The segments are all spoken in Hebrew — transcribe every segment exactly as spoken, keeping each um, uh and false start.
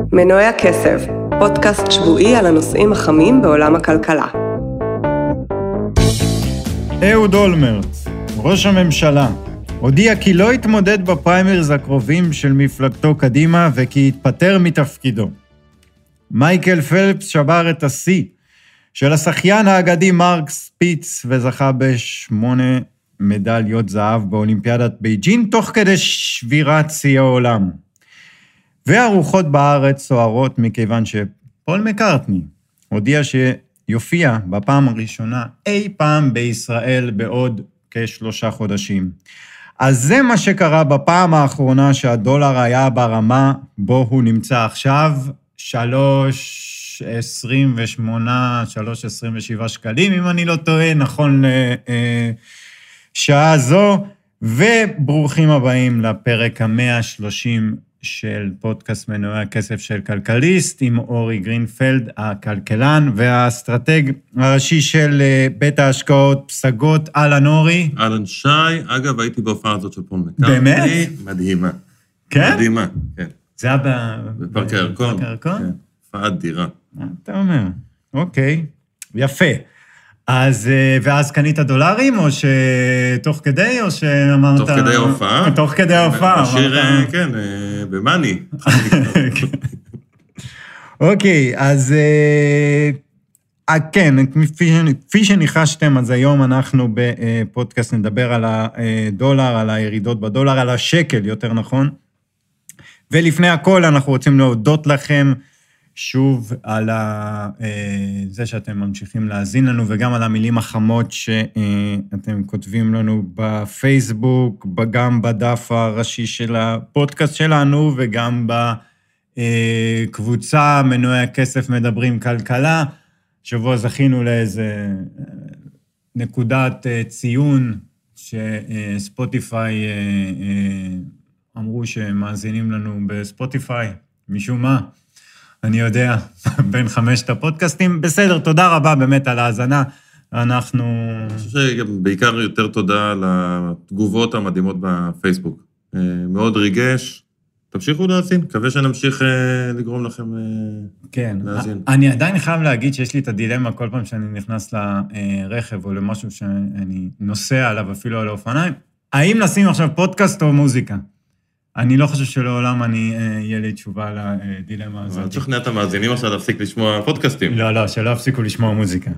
מנועי הכסף, פודקאסט שבועי על הנושאים החמים בעולם הכלכלה. אהוד אולמרט, ראש הממשלה, הודיע כי לא יתמודד בפריימריז הקרובים של מפלגתו קדימה וכי יתפטר מתפקידו. מייקל פלפס שבר את השיא של השחיין האגדי מרק ספיץ וזכה בשמונה מדליות זהב באולימפיאדת בייג'ין תוך כדי שבירת שיא העולם. והרוחות בארץ סוערות מכיוון שפול מקרטני הודיע שיופיע בפעם הראשונה אי פעם בישראל בעוד כשלושה חודשים. אז זה מה שקרה בפעם האחרונה שהדולר היה ברמה בו הוא נמצא עכשיו, שלוש עשרים ושמונה, שלוש עשרים ושבע שקלים, אם אני לא טועה, נכון לשעה זו, וברוכים הבאים לפרק ה-מאה ושלושים של פודקאסט מנועי הכסף של כלכליסט, עם אורי גרינפלד, הכלכלן והאסטרטג הראשי של בית ההשקעות פסגות. אהלן אורי. אהלן שי, אגב הייתי בהופעה הזאת של פול מקרטני. באמת? מדהימה. כן? מדהימה, כן. זה היה בפארק הירקון. בפארק הירקון? כן, הופעה אדירה. מה אתה אומר? אוקיי, יפה. אז, ואז קנית דולרים, או שתוך כדי, או שאמרת... תוך כדי ההופעה. תוך כדי ההופעה. השיר, כן, במאני. אוקיי, אז כן, כפי שניחשתם, אז היום אנחנו בפודקאסט נדבר על הדולר, על הירידות בדולר, על השקל, יותר נכון. ולפני הכל אנחנו רוצים להודות לכם, שוב על זה שאתם ממשיכים להאזין לנו, וגם על המילים החמות שאתם כותבים לנו בפייסבוק, גם בדף הראשי של הפודקאסט שלנו, וגם בקבוצה מנועי הכסף מדברים כלכלה. שבוע זכינו לאיזה נקודת ציון, שספוטיפיי אמרו שמאזינים לנו בספוטיפיי, משום מה. אני יודע, בין חמשת הפודקאסטים. בסדר, תודה רבה באמת על ההאזנה. אנחנו... אני חושב שגם בעיקר יותר תודה על התגובות המדהימות בפייסבוק. מאוד ריגש. תמשיכו להאזין. מקווה שנמשיך לגרום לכם כן. להאזין. אני עדיין חייב להגיד שיש לי את הדילמה כל פעם שאני נכנס לרכב או למשהו שאני נוסע עליו, אפילו על האופניים. האם נשים עכשיו פודקאסט או מוזיקה? אני לא חושב שלעולם אני, יהיה לי תשובה לדילמה הזאת. אבל תשכנע את המאזינים עכשיו להפסיק לשמוע פודקאסטים. לא, לא, שלא הפסיקו לשמוע מוזיקה.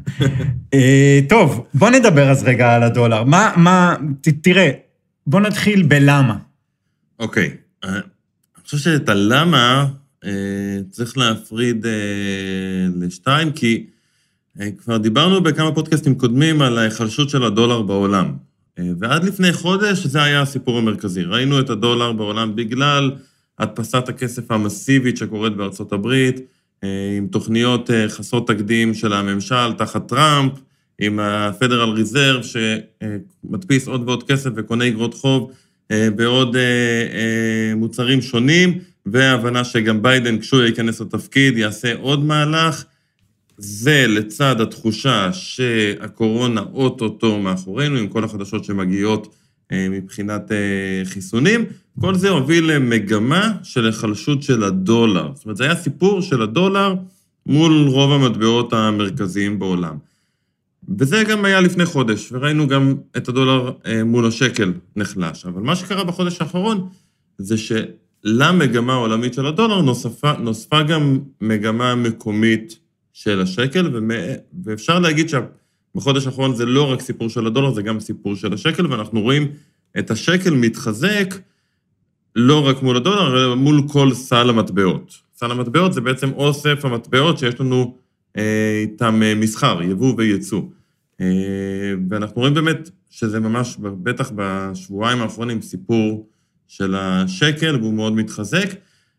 טוב, בוא נדבר אז רגע על הדולר. מה, מה, תראה, בוא נתחיל בלמה. אוקיי, אני חושב שאת הלמה צריך להפריד לשתיים, כי כבר דיברנו בכמה פודקאסטים קודמים על ההיחלשות של הדולר בעולם. ועד לפני חודש זה היה הסיפור המרכזי. ראינו את הדולר בעולם בגלל הדפסת הכסף המסיבית שקורית בארצות הברית, עם תוכניות חסרות תקדים של הממשל תחת טראמפ, עם הפדרל ריזרב שמדפיס עוד ועוד כסף וקונה אגרות חוב בעוד מוצרים שונים, וההבנה שגם ביידן כשהוא ייכנס לתפקיד יעשה עוד מהלך. זה לצד התחושה שהקורונה אוטוטו מאחורינו, עם כל החדשות שמגיעות מבחינת חיסונים, כל זה הוביל למגמה של החלשות של הדולר. זאת אומרת, זה היה סיפור של הדולר מול רוב המטבעות המרכזיים בעולם. וזה גם היה לפני חודש, וראינו גם את הדולר מול השקל נחלש. אבל מה שקרה בחודש האחרון, זה שלמגמה העולמית של הדולר נוספה, נוספה גם מגמה מקומית של השקל, ואפשר להגיד שבחודש האחרון זה לא רק סיפור של הדולר, זה גם סיפור של השקל, ואנחנו רואים את השקל מתחזק לא רק מול הדולר, אלא מול כל סל המטבעות. סל המטבעות זה בעצם אוסף המטבעות שיש לנו איתם מסחר, יבוא וייצוא. ואנחנו רואים באמת שזה ממש, בטח בשבועיים האחרונים, סיפור של השקל, והוא מאוד מתחזק,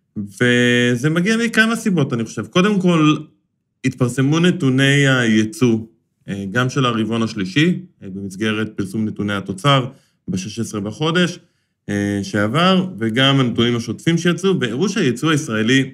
וזה מגיע מכמה סיבות, אני חושב. קודם כל, התפרסמו נתוני הייצוא, גם של הרבעון השלישי, במסגרת פרסום נתוני התוצר, ב-שישה עשר בחודש שעבר, וגם הנתונים השוטפים שיצאו, והראו שהייצוא הישראלי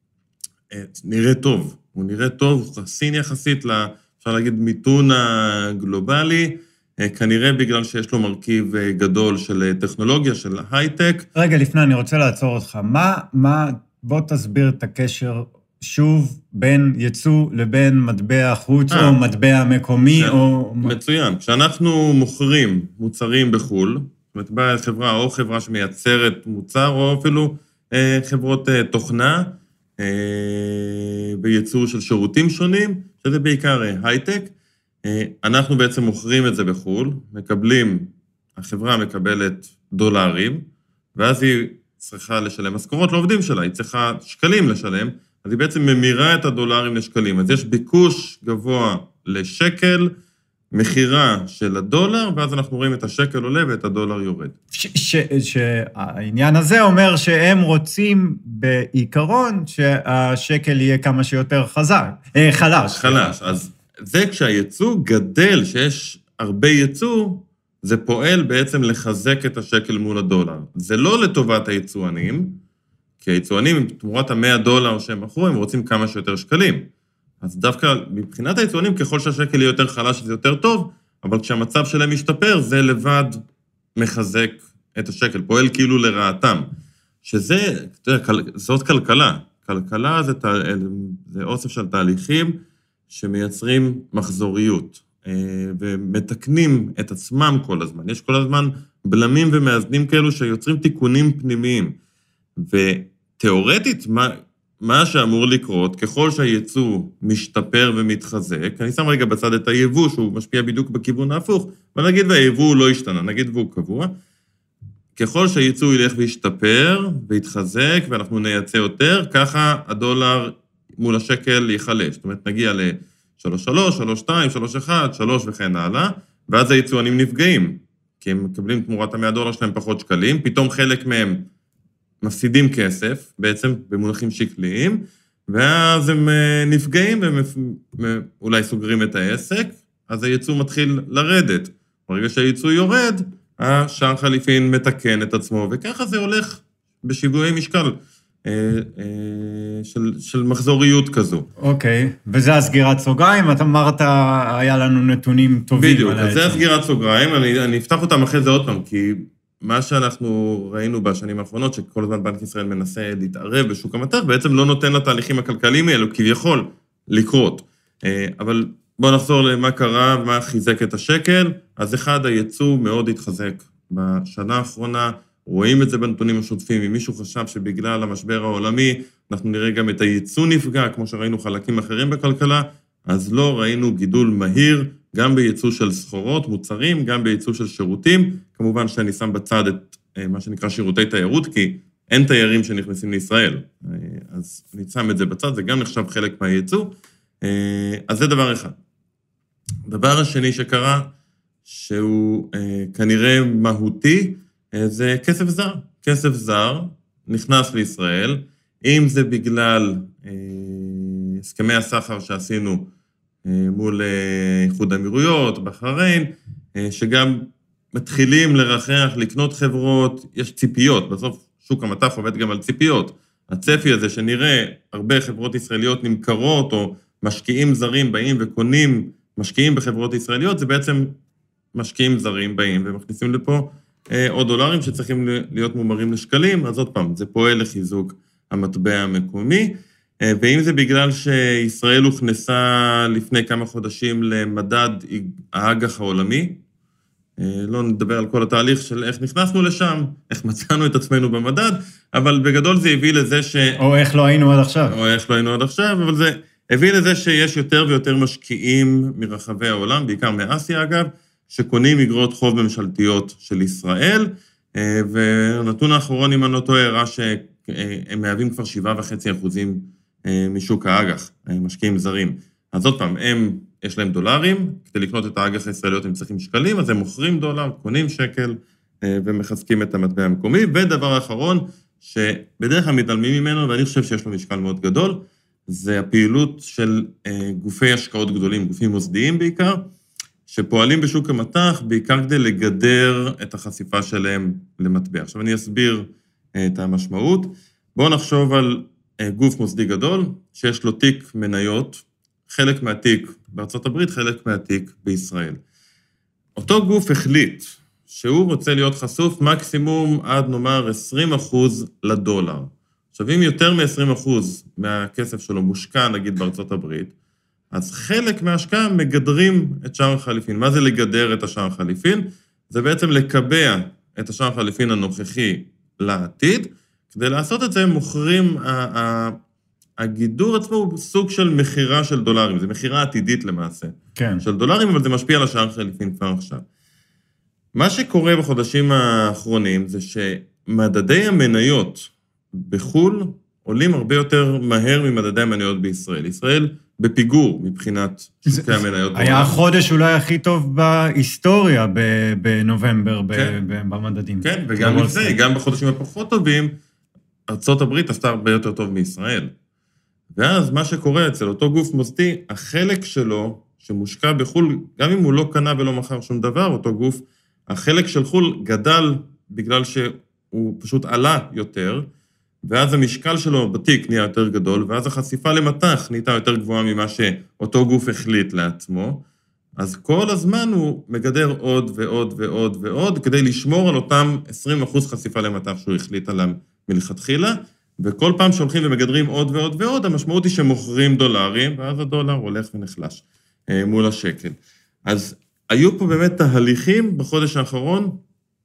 נראה טוב. הוא נראה טוב, הוא חסין יחסית, אפשר להגיד, מיתון הגלובלי, כנראה בגלל שיש לו מרכיב גדול של טכנולוגיה, של הייטק. רגע, לפני, אני רוצה לעצור אותך. מה, מה, בוא תסביר את הקשר שוב בין ייצוא לבין מטבע חוץ או מטבע מקומי או... מצוין. כשאנחנו מוכרים מוצרים בחו"ל, זאת אומרת, באה חברה או חברה שמייצרת מוצר, או אפילו אה, חברות אה, תוכנה, אה, בייצור של שירותים שונים, שזה בעיקר אה, הייטק, אה, אנחנו בעצם מוכרים את זה בחו"ל, מקבלים, החברה מקבלת דולרים, ואז היא צריכה לשלם משכורות לעובדים שלה, היא צריכה שקלים לשלם, אז היא בעצם ממירה את הדולרים לשקלים. אז יש ביקוש גבוה לשקל, מחירה של הדולר, ואז אנחנו רואים את השקל עולה ואת הדולר יורד. שהעניין הזה אומר שהם רוצים בעיקרון שהשקל יהיה כמה שיותר חזק, חלש. חלש. אז זה כשהייצוא גדל, שיש הרבה ייצוא, זה פועל בעצם לחזק את השקל מול הדולר. זה לא לטובת הייצואנים, כי הייצואנים, תמורת ה-מאה דולר שהם מכרו, הם רוצים כמה שיותר שקלים. אז דווקא מבחינת הייצואנים, ככל שהשקל יהיה יותר חלש, זה יותר טוב, אבל כשהמצב שלהם משתפר, זה לבד מחזק את השקל, פועל כאילו לרעתם. שזה, אתה יודע, זאת כלכלה. כלכלה זה, זה אוסף של תהליכים שמייצרים מחזוריות, ומתקנים את עצמם כל הזמן. יש כל הזמן בלמים ומאזנים כאלו שיוצרים תיקונים פנימיים. ותיאורטית, מה, מה שאמור לקרות, ככל שהייצוא משתפר ומתחזק, אני שם רגע בצד את היבוא, שהוא משפיע בדיוק בכיוון ההפוך, אבל נגיד והיבוא לא השתנה, נגיד והוא קבוע, ככל שהייצוא ילך וישתפר ויתחזק, ואנחנו נייצא יותר, ככה הדולר מול השקל ייחלש. זאת אומרת, נגיע ל-שלוש שלוש, שלוש שתיים, שלוש אחת, שלוש וכן הלאה, ואז הייצואנים נפגעים, כי הם מקבלים תמורת ה-מאה דולר שלהם פחות שקלים, פתאום חלק מהם מפסידים כסף, בעצם במונחים שקליים, ואז הם נפגעים והם אולי סוגרים את העסק, אז הייצוא מתחיל לרדת. ברגע שהייצוא יורד, השער חליפין מתקן את עצמו, וככה זה הולך בשיווי משקל של, של מחזוריות כזו. אוקיי, וזה הסגירת סוגריים, את אמרת, היה לנו נתונים טובים. בדיוק, אז זה הסגירת סוגריים, אני, אני אפתח אותם אחרי זה עוד פעם, כי מה שאנחנו ראינו בשנים האחרונות, שכל הזמן בנק ישראל מנסה להתערב בשוק המטח, בעצם לא נותן לתהליכים הכלכליים האלו, כביכול, לקרות. אבל בואו נחזור למה קרה ומה חיזק את השקל. אז אחד, הייצוא מאוד התחזק בשנה האחרונה, רואים את זה בנתונים השוטפים. אם מישהו חשב שבגלל המשבר העולמי, אנחנו נראה גם את הייצוא נפגע, כמו שראינו חלקים אחרים בכלכלה, אז לא ראינו גידול מהיר, גם בייצוא של סחורות, מוצרים, גם בייצוא של שירותים. כמובן שאני שם בצד את מה שנקרא שירותי תיירות, כי אין תיירים שנכנסים לישראל. אז אני שם את זה בצד, זה גם נחשב חלק מהייצוא. אז זה דבר אחד. דבר השני שקרה, שהוא כנראה מהותי, זה כסף זר. כסף זר נכנס לישראל, אם זה בגלל הסכמי הסחר שעשינו מול איחוד האמירויות, בחריין, שגם מתחילים לרחח, לקנות חברות, יש ציפיות, בסוף שוק המטח עובד גם על ציפיות. הצפי הזה שנראה הרבה חברות ישראליות נמכרות, או משקיעים זרים באים וקונים משקיעים בחברות ישראליות, זה בעצם משקיעים זרים באים ומכניסים לפה עוד דולרים שצריכים להיות מומרים לשקלים, אז עוד פעם, זה פועל לחיזוק המטבע המקומי, ואם זה בגלל שישראל הוכנסה לפני כמה חודשים למדד האג"ח העולמי, לא נדבר על כל התהליך של איך נכנסנו לשם, איך מצאנו את עצמנו במדד, אבל בגדול זה הביא לזה ש... או איך לא היינו עד עכשיו. או איך לא היינו עד עכשיו, אבל זה הביא לזה שיש יותר ויותר משקיעים מרחבי העולם, בעיקר מאסיה אגב, שקונים אגרות חוב ממשלתיות של ישראל, והנתון האחרון, אם אני לא טועה, הראה שהם מהווים כבר שבעה וחצי אחוזים משוק האג"ח, משקיעים זרים. אז עוד פעם, הם, יש להם דולרים, כדי לקנות את האג"ח הישראליות הם צריכים שקלים, אז הם מוכרים דולר, קונים שקל, ומחזקים את המטבע המקומי. ודבר האחרון, שבדרך כלל מתעלמים ממנו, ואני חושב שיש לו משקל מאוד גדול, זה הפעילות של גופי השקעות גדולים, גופים מוסדיים בעיקר, שפועלים בשוק המטח, בעיקר כדי לגדר את החשיפה שלהם למטבע. עכשיו אני אסביר את המשמעות. בואו נחשוב על גוף מוסדי גדול, שיש לו תיק מניות, חלק מהתיק בארצות הברית, חלק מהתיק בישראל. אותו גוף החליט שהוא רוצה להיות חשוף מקסימום עד נאמר עשרים אחוז לדולר. עכשיו, אם יותר מ-עשרים אחוז מהכסף שלו מושקע, נגיד, בארצות הברית, אז חלק מההשקעה מגדרים את שער החליפין. מה זה לגדר את השער החליפין? זה בעצם לקבע את השער החליפין הנוכחי לעתיד. כדי לעשות את זה, הם מוכרים, הגידור עצמו הוא סוג של מחירה של דולרים, זה מחירה עתידית למעשה. כן. של דולרים, אבל זה משפיע על השער החליפין כבר עכשיו. מה שקורה בחודשים האחרונים זה שמדדי המניות בחול עולים הרבה יותר מהר ממדדי המניות בישראל. ישראל בפיגור מבחינת שוקי המניות. היה החודש אולי הכי טוב בהיסטוריה בנובמבר במדדים. כן, וגם לפני, גם בחודשים הפחות טובים, ארצות הברית עשתה הרבה יותר טוב מישראל. ואז מה שקורה אצל אותו גוף מוסדי, החלק שלו שמושקע בחול, גם אם הוא לא קנה ולא מכר שום דבר, אותו גוף, החלק של חול גדל בגלל שהוא פשוט עלה יותר, ואז המשקל שלו בתיק נהיה יותר גדול, ואז החשיפה למטח נהייתה יותר גבוהה ממה שאותו גוף החליט לעצמו, אז כל הזמן הוא מגדר עוד ועוד ועוד ועוד, כדי לשמור על אותם עשרים אחוז חשיפה למטח שהוא החליט עליהם מלכתחילה, וכל פעם שהולכים ומגדרים עוד ועוד ועוד, המשמעות היא שמוכרים דולרים, ואז הדולר הולך ונחלש מול השקל. אז היו פה באמת תהליכים בחודש האחרון,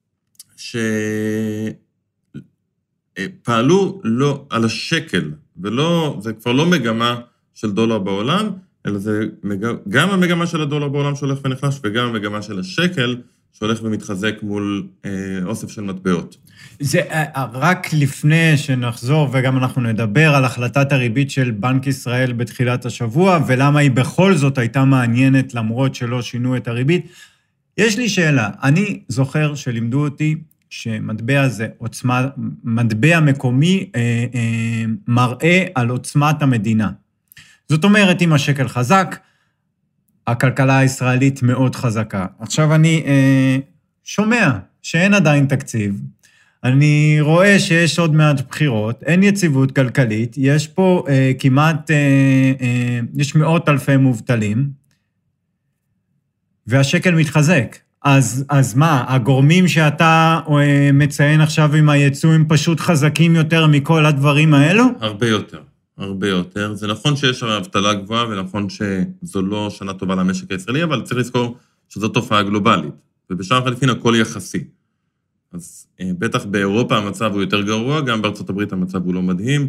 שפעלו לא על השקל, ולא, זה כבר לא מגמה של דולר בעולם, אלא זה גם המגמה של הדולר בעולם שהולך ונחלש, וגם המגמה של השקל שהולך ומתחזק מול אוסף של מטבעות. זה רק לפני שנחזור, וגם אנחנו נדבר על החלטת הריבית של בנק ישראל בתחילת השבוע, ולמה היא בכל זאת הייתה מעניינת למרות שלא שינו את הריבית. יש לי שאלה, אני זוכר שלימדו אותי שמטבע זה עוצמה, מטבע מקומי אה, אה, מראה על עוצמת המדינה. זאת אומרת, אם השקל חזק, הכלכלה הישראלית מאוד חזקה. עכשיו אני אה, שומע שאין עדיין תקציב, אני רואה שיש עוד מעט בחירות, אין יציבות כלכלית, יש פה אה, כמעט, אה, אה, יש מאות אלפי מובטלים, והשקל מתחזק. אז, אז מה, הגורמים שאתה אה, מציין עכשיו עם הייצוא, הם פשוט חזקים יותר מכל הדברים האלו? הרבה יותר. הרבה יותר. זה נכון שיש אבטלה גבוהה, ונכון שזו לא שנה טובה למשק הישראלי, אבל צריך לזכור שזו תופעה גלובלית, ובשער החליפין הכל יחסי. אז בטח באירופה המצב הוא יותר גרוע, גם בארצות הברית המצב הוא לא מדהים,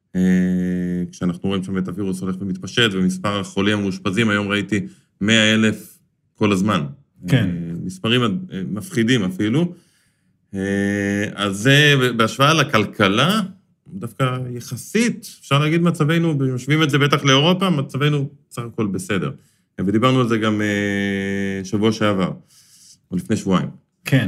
כשאנחנו רואים שם את הווירוס הולך ומתפשט, ומספר החולים המאושפזים, היום ראיתי מאה אלף כל הזמן. כן. מספרים מפחידים אפילו. אז זה בהשוואה לכלכלה, דווקא יחסית, אפשר להגיד מצבנו, משווים את זה בטח לאירופה, מצבנו סך הכל בסדר. ודיברנו על זה גם שבוע שעבר, או לפני שבועיים. כן.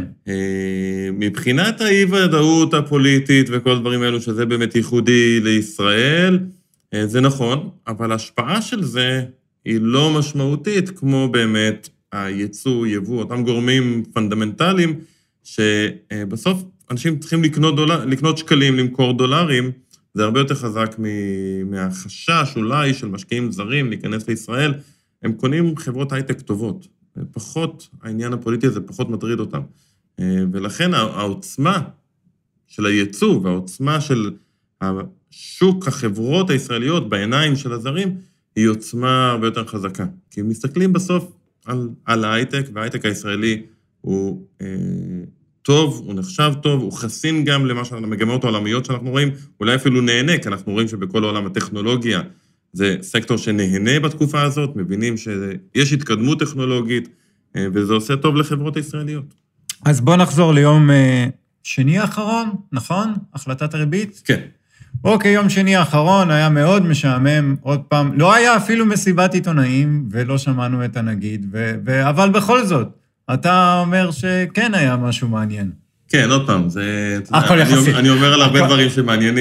מבחינת האי-ודאות הפוליטית וכל הדברים האלו, שזה באמת ייחודי לישראל, זה נכון, אבל ההשפעה של זה היא לא משמעותית, כמו באמת הייצוא, יבוא, אותם גורמים פונדמנטליים, שבסוף אנשים צריכים לקנות, דולר, לקנות שקלים, למכור דולרים, זה הרבה יותר חזק מהחשש אולי של משקיעים זרים להיכנס לישראל, הם קונים חברות הייטק טובות, פחות, העניין הפוליטי הזה פחות מטריד אותם, ולכן העוצמה של הייצוא והעוצמה של השוק, החברות הישראליות בעיניים של הזרים, היא עוצמה הרבה יותר חזקה, כי הם מסתכלים בסוף על, על ההייטק, וההייטק הישראלי הוא אה, טוב, הוא נחשב טוב, הוא חסין גם למה למגמות העולמיות שאנחנו רואים, אולי אפילו נהנה, כי אנחנו רואים שבכל העולם הטכנולוגיה, זה סקטור שנהנה בתקופה הזאת, מבינים שיש התקדמות טכנולוגית, וזה עושה טוב לחברות הישראליות. אז בוא נחזור ליום שני האחרון, נכון? החלטת הריבית? כן. אוקיי, יום שני האחרון היה מאוד משעמם, עוד פעם, לא היה אפילו מסיבת עיתונאים, ולא שמענו את הנגיד, ו- ו- אבל בכל זאת, אתה אומר שכן היה משהו מעניין. כן, עוד פעם, זה... הכל יחסית. אני אומר על הרבה דברים שמעניינים,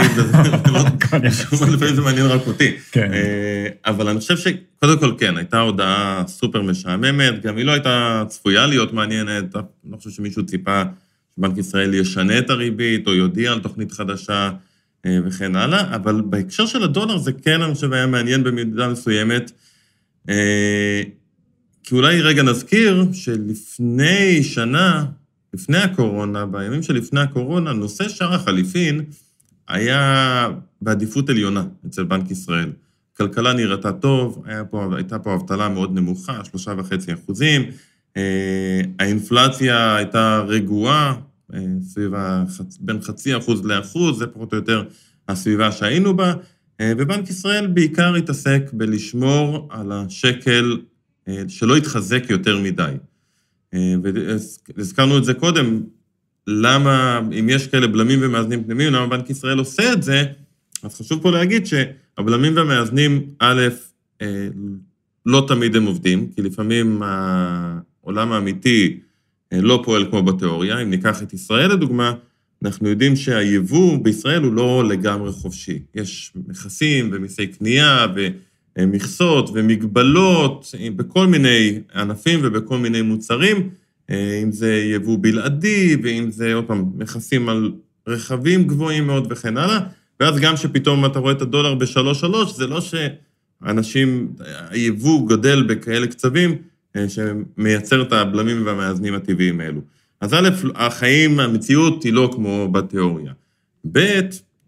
לפעמים זה מעניין רק אותי. אבל אני חושב שקודם כל כן, הייתה הודעה סופר משעממת, גם היא לא הייתה צפויה להיות מעניינת, אני לא חושב שמישהו ציפה שבנק ישראל ישנה את הריבית, או יודיע על תוכנית חדשה וכן הלאה, אבל בהקשר של הדולר זה כן, אני חושב, היה מעניין במידה מסוימת, כי אולי רגע נזכיר שלפני שנה, לפני הקורונה, בימים שלפני הקורונה, נושא שער החליפין היה בעדיפות עליונה אצל בנק ישראל. כלכלה נראתה טוב, היה פה, הייתה פה אבטלה מאוד נמוכה, שלושה וחצי אחוזים, האינפלציה הייתה רגועה, סביבה בין חצי אחוז לאחוז, זה פחות או יותר הסביבה שהיינו בה, ובנק ישראל בעיקר התעסק בלשמור על השקל שלא יתחזק יותר מדי. והזכרנו את זה קודם, למה, אם יש כאלה בלמים ומאזנים פנימיים, למה בנק ישראל עושה את זה, אז חשוב פה להגיד שהבלמים והמאזנים, א', לא תמיד הם עובדים, כי לפעמים העולם האמיתי לא פועל כמו בתיאוריה. אם ניקח את ישראל לדוגמה, אנחנו יודעים שהיבוא בישראל הוא לא לגמרי חופשי. יש מכסים ומיסי קנייה ומכסות ומגבלות בכל מיני ענפים ובכל מיני מוצרים, אם זה יבוא בלעדי, ואם זה עוד פעם מכסים על רכבים גבוהים מאוד וכן הלאה, ואז גם שפתאום אתה רואה את הדולר בשלוש שלוש, זה לא שאנשים, היבוא גדל בכאלה קצבים, שמייצר את הבלמים והמאזנים הטבעיים האלו. אז א', החיים, המציאות היא לא כמו בתיאוריה. ב',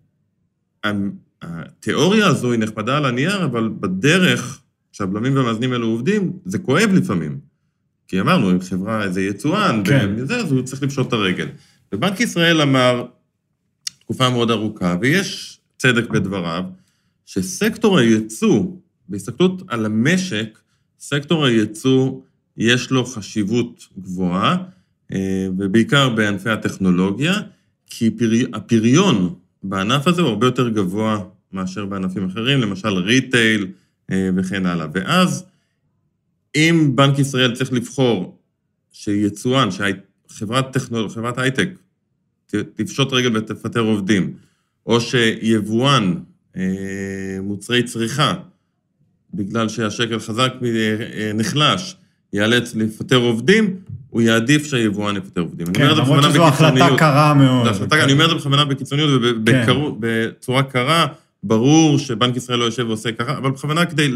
התיאוריה הזו היא נחמדה על הנייר, אבל בדרך שהבלמים והמאזנים האלו עובדים, זה כואב לפעמים. כי אמרנו, אם חברה איזה יצואן, כן. וזה, אז הוא צריך לפשוט את הרגל. ובנק ישראל אמר, תקופה מאוד ארוכה, ויש צדק בדבריו, שסקטור הייצוא, בהסתכלות על המשק, סקטור הייצוא יש לו חשיבות גבוהה, ובעיקר בענפי הטכנולוגיה, כי הפריון בענף הזה הוא הרבה יותר גבוה מאשר בענפים אחרים, למשל ריטייל וכן הלאה. ואז, אם בנק ישראל צריך לבחור שיצואן, שחברת טכנולוגיה, חברת הייטק, תפשוט רגל ותפטר עובדים, או שיבואן מוצרי צריכה, בגלל שהשקל חזק נחלש, יאלץ לפטר עובדים, הוא יעדיף שהיבואן יפטר עובדים. כן, למרות שזו החלטה קרה מאוד. אני אומר את זה בכוונה בקיצוניות, ובצורה קרה, ברור שבנק ישראל לא יושב ועושה ככה, אבל בכוונה כדי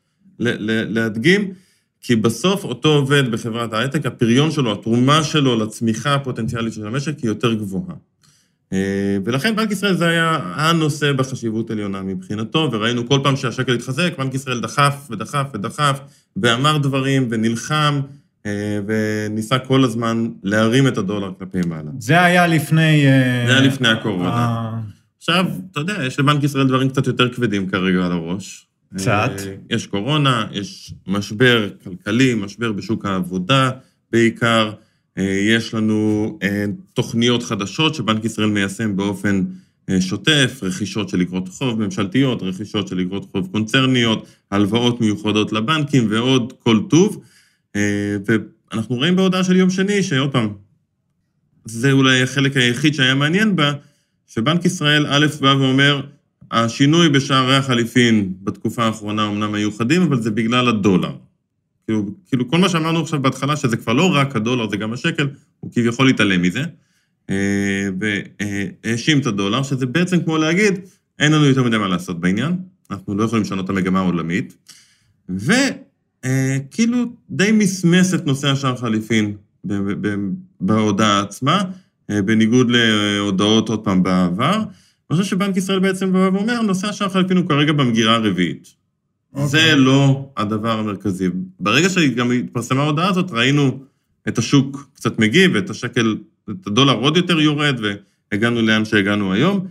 להדגים, כי בסוף אותו עובד בחברת ההייטק, הפריון שלו, התרומה שלו לצמיחה הפוטנציאלית של המשק היא יותר גבוהה. ולכן בנק ישראל זה היה הנושא בחשיבות עליונה מבחינתו, וראינו כל פעם שהשקל התחזק, בנק ישראל דחף ודחף ודחף, ואמר דברים ונלחם, וניסה כל הזמן להרים את הדולר כלפי מעלה. זה היה לפני... זה היה לפני הקורונה. עכשיו, אתה יודע, יש לבנק ישראל דברים קצת יותר כבדים כרגע על הראש. קצת. יש קורונה, יש משבר כלכלי, משבר בשוק העבודה בעיקר, יש לנו תוכניות חדשות שבנק ישראל מיישם באופן שוטף, רכישות של אגרות חוב ממשלתיות, רכישות של אגרות חוב קונצרניות, הלוואות מיוחדות לבנקים ועוד כל טוב. ואנחנו רואים בהודעה של יום שני, שעוד פעם, זה אולי החלק היחיד שהיה מעניין בה, שבנק ישראל א' בא ואומר, השינוי בשערי החליפין בתקופה האחרונה אומנם היו חדים, אבל זה בגלל הדולר. כאילו, כאילו כל מה שאמרנו עכשיו בהתחלה, שזה כבר לא רק הדולר, זה גם השקל, הוא כביכול להתעלם מזה, והאשים את הדולר, שזה בעצם כמו להגיד, אין לנו יותר מדי מה לעשות בעניין, אנחנו לא יכולים לשנות את המגמה העולמית, וכאילו די מסמס את נושא השער חליפין בהודעה עצמה, בניגוד להודעות עוד פעם בעבר, אני חושב שבנק ישראל בעצם בא ואומר, נושא השער חליפין הוא כרגע במגירה הרביעית. Okay. זה לא הדבר המרכזי. ברגע שגם התפרסמה ההודעה הזאת, ראינו את השוק קצת מגיב, ואת השקל, את הדולר עוד יותר יורד, והגענו לאן שהגענו היום.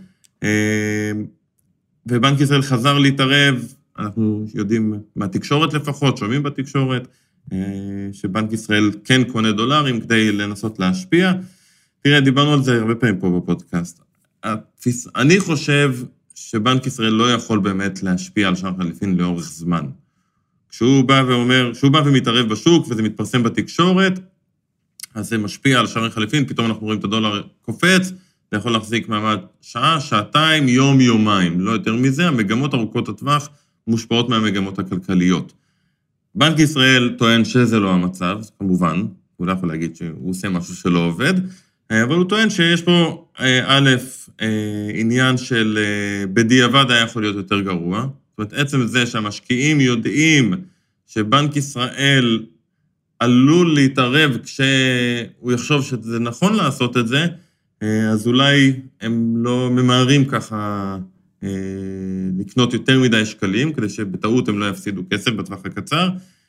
ובנק ישראל חזר להתערב, אנחנו יודעים מהתקשורת לפחות, שומעים בתקשורת, שבנק ישראל כן קונה דולרים כדי לנסות להשפיע. תראה, דיברנו על זה הרבה פעמים פה בפודקאסט. אני חושב שבנק ישראל לא יכול באמת להשפיע על שער חליפין לאורך זמן. כשהוא בא ואומר, כשהוא בא ומתערב בשוק וזה מתפרסם בתקשורת, אז זה משפיע על שער חליפין, פתאום אנחנו רואים את הדולר קופץ, זה יכול להחזיק מעמד שעה, שעתיים, יום, יומיים, לא יותר מזה, המגמות ארוכות הטווח מושפעות מהמגמות הכלכליות. בנק ישראל טוען שזה לא המצב, כמובן, הוא לא יכול להגיד שהוא עושה משהו שלא עובד, אבל הוא טוען שיש פה, א', עניין של בדיעבד היה יכול להיות יותר גרוע. זאת אומרת, עצם זה שהמשקיעים יודעים שבנק ישראל עלול להתערב כשהוא יחשוב שזה נכון לעשות את זה, אז אולי הם לא ממהרים ככה לקנות יותר מדי שקלים, כדי שבטעות הם לא יפסידו כסף בטווח הקצר,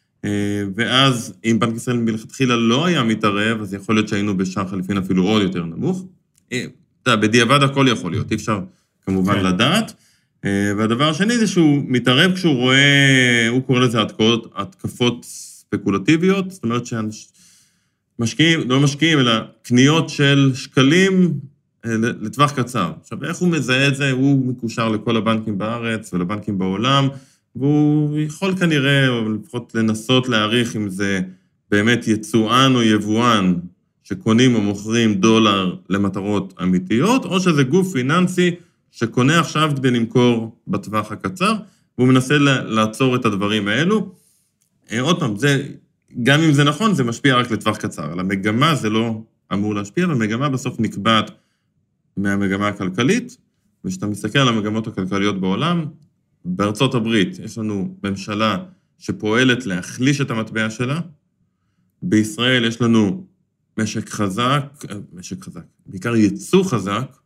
ואז אם בנק ישראל מלכתחילה לא היה מתערב, אז יכול להיות שהיינו בשער חליפין אפילו עוד יותר נמוך. בדיעבד הכל יכול להיות, אי אפשר כמובן לדעת. והדבר השני זה שהוא מתערב כשהוא רואה, הוא קורא לזה התקפות ספקולטיביות, זאת אומרת שמשקיעים, לא משקיעים, אלא קניות של שקלים לטווח קצר. עכשיו, איך הוא מזהה את זה? הוא מקושר לכל הבנקים בארץ ולבנקים בעולם, והוא יכול כנראה, או לפחות לנסות להעריך אם זה באמת יצואן או יבואן, שקונים או מוכרים דולר למטרות אמיתיות, או שזה גוף פיננסי שקונה עכשיו כדי למכור בטווח הקצר, והוא מנסה לעצור את הדברים האלו. עוד פעם, זה, גם אם זה נכון, זה משפיע רק לטווח קצר. על המגמה זה לא אמור להשפיע, אבל המגמה בסוף נקבעת מהמגמה הכלכלית, ושאתה מסתכל על המגמות הכלכליות בעולם, בארצות הברית יש לנו ממשלה שפועלת להחליש את המטבע שלה, בישראל יש לנו משק חזק, משק חזק, בעיקר ייצוא חזק,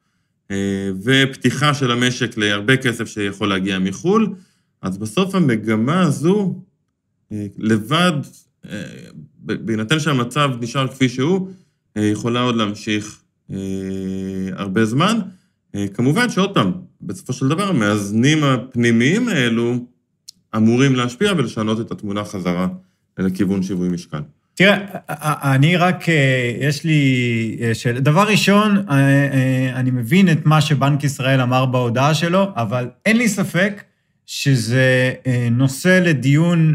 ופתיחה של המשק להרבה כסף שיכול להגיע מחול, אז בסוף המגמה הזו, לבד, בהינתן שהמצב נשאר כפי שהוא, יכולה עוד להמשיך הרבה זמן. כמובן שעוד פעם, בסופו של דבר, המאזנים הפנימיים האלו אמורים להשפיע ולשנות את התמונה חזרה לכיוון שיווי משקל. תראה, אני רק, יש לי שאלה. דבר ראשון, אני מבין את מה שבנק ישראל אמר בהודעה שלו, אבל אין לי ספק שזה נושא לדיון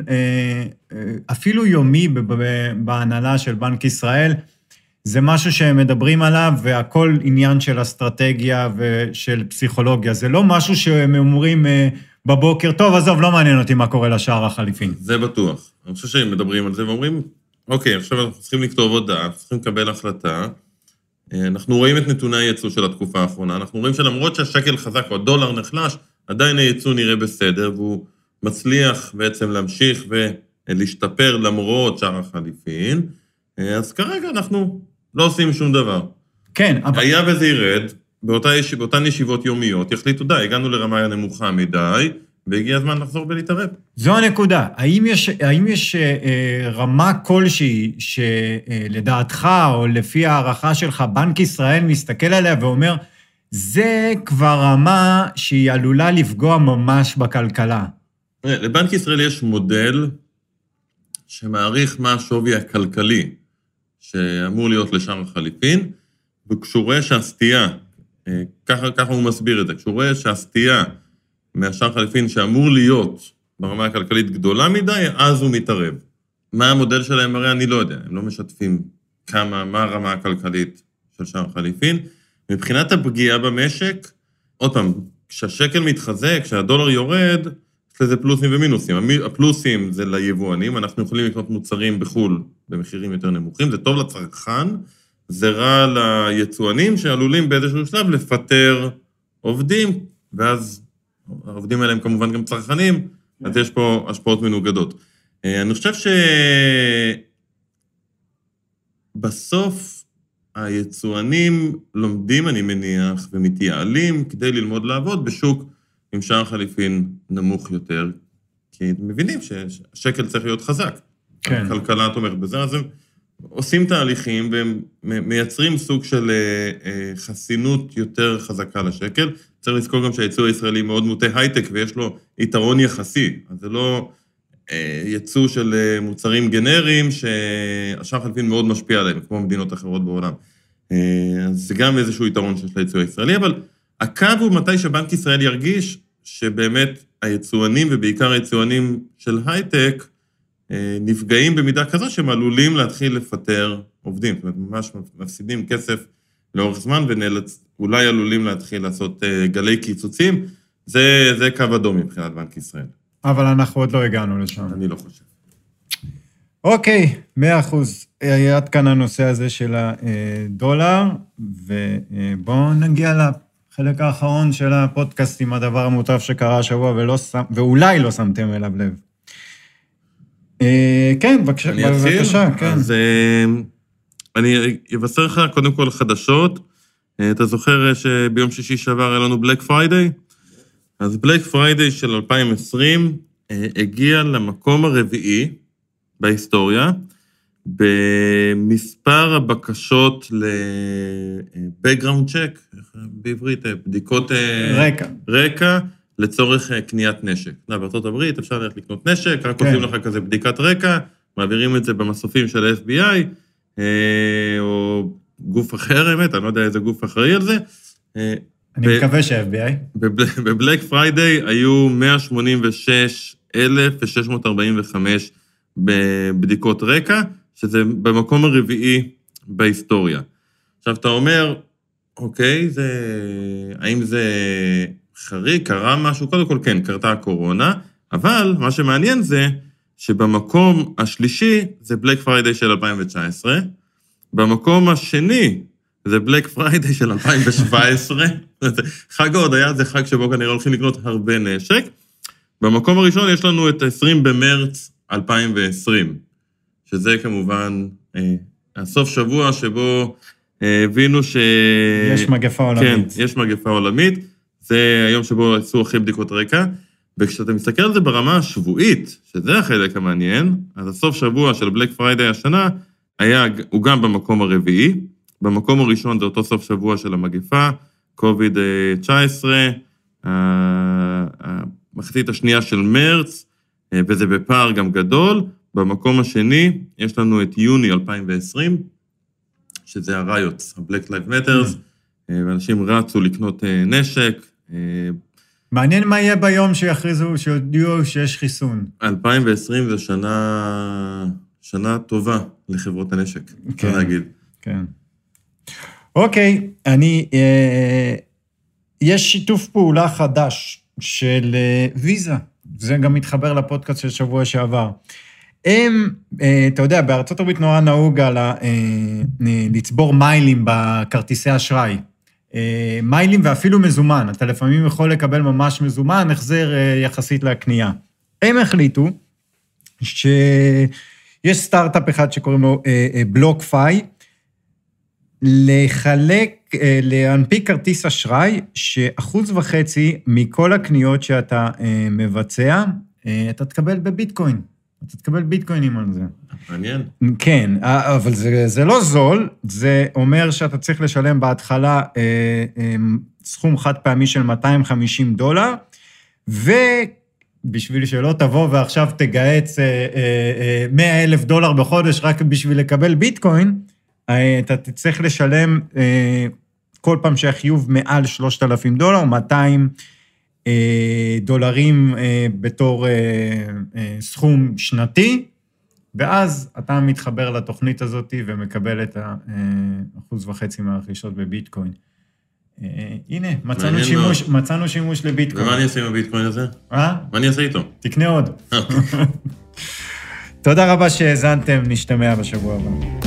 אפילו יומי בהנהלה של בנק ישראל. זה משהו שהם מדברים עליו, והכל עניין של אסטרטגיה ושל פסיכולוגיה. זה לא משהו שהם אומרים בבוקר, טוב, עזוב, לא מעניין אותי מה קורה לשער החליפין. זה בטוח. אני חושב שהם מדברים על זה ואומרים, אוקיי, עכשיו אנחנו צריכים לכתוב הודעה, צריכים לקבל החלטה. אנחנו רואים את נתוני הייצוא של התקופה האחרונה, אנחנו רואים שלמרות שהשקל חזק או הדולר נחלש, עדיין הייצוא נראה בסדר, והוא מצליח בעצם להמשיך ולהשתפר למרות שער החליפין. אז כרגע אנחנו לא עושים שום דבר. כן, אבל... היה וזה ירד, באותה, באותן ישיבות יומיות, יחליטו די, הגענו לרמה נמוכה מדי, והגיע הזמן לחזור ולהתערב. זו הנקודה. האם יש, האם יש אה, רמה כלשהי שלדעתך, או לפי הערכה שלך, בנק ישראל מסתכל עליה ואומר, זה כבר רמה שהיא עלולה לפגוע ממש בכלכלה? לבנק ישראל יש מודל שמעריך מה השווי הכלכלי שאמור להיות לשער החליפין, וכשהוא רואה שהסטייה, ככה, ככה הוא מסביר את זה, כשהוא רואה שהסטייה מהשער החליפין שאמור להיות ברמה הכלכלית גדולה מדי, אז הוא מתערב. מה המודל שלהם? הרי אני לא יודע, הם לא משתפים כמה, מה הרמה הכלכלית של שער החליפין. מבחינת הפגיעה במשק, עוד פעם, כשהשקל מתחזק, כשהדולר יורד, יש לזה פלוסים ומינוסים. הפלוסים זה ליבואנים, אנחנו יכולים לקנות מוצרים בחול במחירים יותר נמוכים, זה טוב לצרכן, זה רע ליצואנים שעלולים באיזשהו שלב לפטר עובדים, ואז העובדים האלה הם כמובן גם צרכנים, אז יש פה השפעות מנוגדות. אני חושב שבסוף היצואנים לומדים, אני מניח, ומתייעלים כדי ללמוד לעבוד בשוק עם שער חליפין נמוך יותר, כי הם מבינים שהשקל צריך להיות חזק. כן. הכלכלה תומכת בזה, אז הם עושים תהליכים והם מייצרים סוג של חסינות יותר חזקה לשקל. צריך לזכור גם שהייצוא הישראלי מאוד מוטה הייטק ויש לו יתרון יחסי. אז זה לא ייצוא של מוצרים גנריים שהשער חליפין מאוד משפיע עליהם, כמו מדינות אחרות בעולם. אז זה גם איזשהו יתרון שיש לייצוא הישראלי, אבל הקו הוא מתי שבנק ישראל ירגיש שבאמת היצואנים ובעיקר היצואנים של הייטק נפגעים במידה כזו שהם עלולים להתחיל לפטר עובדים, זאת אומרת, ממש מפסידים כסף לאורך זמן ואולי עלולים להתחיל לעשות גלי קיצוצים, זה, זה קו אדום מבחינת בנק ישראל. אבל אנחנו עוד לא הגענו לשם. אני לא חושב. אוקיי, מאה אחוז. עד כאן הנושא הזה של הדולר, ובואו נגיע לחלק האחרון של הפודקאסט עם הדבר המוטב שקרה השבוע, ולא, ואולי לא שמתם אליו לב. כן, בבקשה, בבקשה, כן. אז אני אבשר לך קודם כל חדשות, אתה זוכר שביום שישי שעבר היה לנו בלק פריידיי? אז בלק פריידיי של אלפיים ועשרים הגיע למקום הרביעי בהיסטוריה, במספר הבקשות ל-background check, בעברית, בדיקות רקע. רקע לצורך קניית נשק. בארצות הברית אפשר ללכת לקנות נשק, רק עושים לך כזה בדיקת רקע, מעבירים את זה במסופים של ה-אף בי איי, או גוף אחר, האמת, אני לא יודע איזה גוף אחראי על זה. אני מקווה שה-אף בי איי. בבלק פריידיי היו מאה שמונים ושש אלף ושש מאות ארבעים וחמש בבדיקות רקע, שזה במקום הרביעי בהיסטוריה. עכשיו, אתה אומר, אוקיי, זה, האם זה חריג, קרה משהו? קודם כל, כן, קרתה הקורונה, אבל מה שמעניין זה שבמקום השלישי זה בלק פריידיי של אלפיים ותשע עשרה, במקום השני זה בלק פריידיי של אלפיים ושבע עשרה, חג עוד היה, זה חג שבו כנראה הולכים לקנות הרבה נשק. במקום הראשון יש לנו את עשרים במרץ אלפיים ועשרים, שזה כמובן אה, הסוף שבוע שבו אה, הבינו ש... יש מגפה עולמית. כן, יש מגפה עולמית, זה היום שבו עשו אחרי בדיקות רקע, וכשאתה מסתכל על זה ברמה השבועית, שזה החלק המעניין, אז הסוף שבוע של בלק פריידיי השנה, היה, הוא גם במקום הרביעי, במקום הראשון זה אותו סוף שבוע של המגפה, קוביד תשע עשרה, המחצית השנייה של מרץ, וזה בפער גם גדול. במקום השני, יש לנו את יוני אלפיים ועשרים, שזה הריוטס, ה-Black Lives Matters, ואנשים רצו לקנות נשק. מעניין מה יהיה ביום שיכריזו, שיודיעו שיש חיסון. אלפיים ועשרים זה שנה, שנה טובה לחברות הנשק, כן, צריך להגיד. כן. אוקיי, אני, אה, יש שיתוף פעולה חדש של אה, ויזה, זה גם מתחבר לפודקאסט של שבוע שעבר. הם, אה, אתה יודע, בארצות הברית נורא נהוג על ה, אה, לצבור מיילים בכרטיסי אשראי. אה, מיילים ואפילו מזומן, אתה לפעמים יכול לקבל ממש מזומן, החזר אה, יחסית לקנייה. הם החליטו שיש סטארט-אפ אחד שקוראים לו אה, אה, בלוקפיי, לחלק, להנפיק כרטיס אשראי, שאחוז וחצי מכל הקניות שאתה מבצע, אתה תקבל בביטקוין. אתה תקבל ביטקוינים על זה. מעניין. כן, אבל זה, זה לא זול, זה אומר שאתה צריך לשלם בהתחלה סכום חד פעמי של מאתיים וחמישים דולר, ובשביל שלא תבוא ועכשיו תגייס מאה אלף דולר בחודש רק בשביל לקבל ביטקוין, אתה תצטרך לשלם כל פעם שהחיוב מעל שלושת אלפים דולר, מאתיים דולרים בתור סכום שנתי, ואז אתה מתחבר לתוכנית הזאת ומקבל את האחוז וחצי מהרכישות בביטקוין. הנה, מצאנו שימוש, מצאנו שימוש לביטקוין. ומה אני אעשה עם הביטקוין הזה? אה? מה אני אעשה איתו? תקנה עוד. תודה רבה שהזנתם, נשתמע בשבוע הבא.